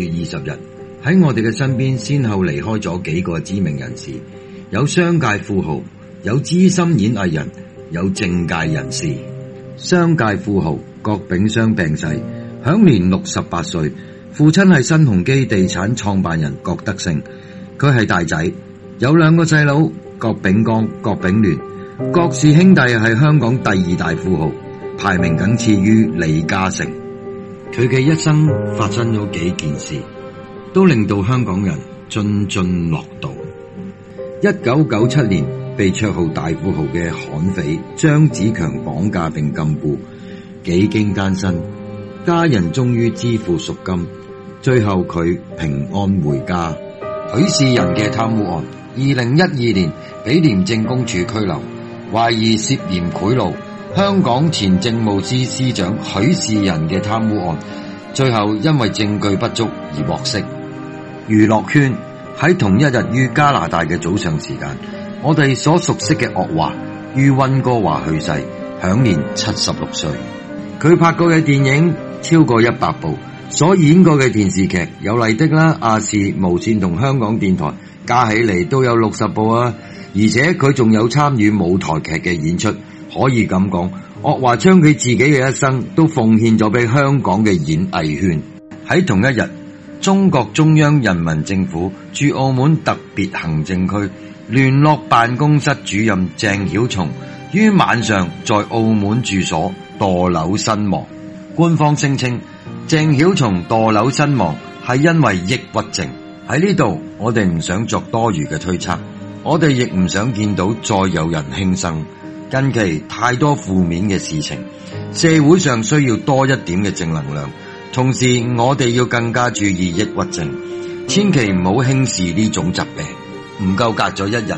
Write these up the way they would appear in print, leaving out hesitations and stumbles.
月20日，喺我哋嘅身邊先後離開咗幾個知名人士，有商界富豪，有資深演藝人，有政界人士。商界富豪郭炳湘病逝，享年68歲。父親係新鴻基地產創辦人郭德勝，佢係大仔，有2個細佬郭炳江、郭炳聯。郭氏兄弟係香港第2大富豪，排名僅次於李嘉誠。佢嘅一生發生咗幾件事，都令到香港人津津樂道。1997年，被綽號大富豪嘅悍匪張子強綁架並禁錮，幾經艱辛，家人終於支付贖金，最後佢平安回家。許仕仁嘅貪污案，2012年俾廉政公署拘留，懷疑涉嫌賄賂。香港前政務司司長許仕仁嘅貪污案，最後因為證據不足而獲釋。娛樂圈喺同一日於加拿大嘅早上時間，我哋所熟悉嘅岳華於溫哥華去世，享年76歲。佢拍過嘅電影超過100部，所演過嘅電視劇有麗的啦、亞視、無線同香港電台，加起嚟都有60部啊！而且佢仲有參與舞台劇嘅演出。可以咁講，岳華將佢自己嘅一生都奉獻咗俾香港嘅演藝圈。喺同一日，中國中央人民政府駐澳門特別行政區聯絡辦公室主任鄭曉松於晚上在澳門住所墮樓身亡。官方聲稱鄭曉松墮樓身亡係因為抑鬱症。喺呢度，我哋唔想作多餘嘅推測，我哋亦唔想見到再有人輕生。近期太多負面嘅事情，社會上需要多一點嘅正能量。同時，我哋要更加注意抑鬱症，千祈唔好輕視呢種疾病。唔夠隔咗一日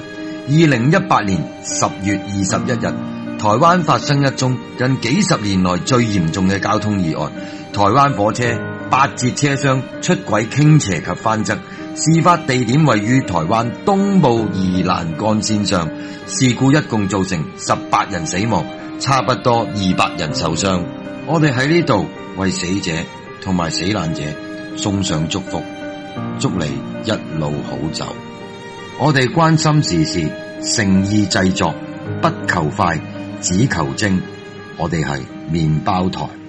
，2018年10月21日，台灣發生一宗近幾十年來最嚴重嘅交通意外。台灣火車8節車廂出軌傾斜及翻側，事發地點位於台灣東部宜蘭幹線上。事故一共造成18人死亡，差不多200人受傷。我哋喺呢度為死者同埋死難者送上祝福，祝你一路好走。我哋關心時事，誠意製作，不求快，只求精。我哋係麵包台。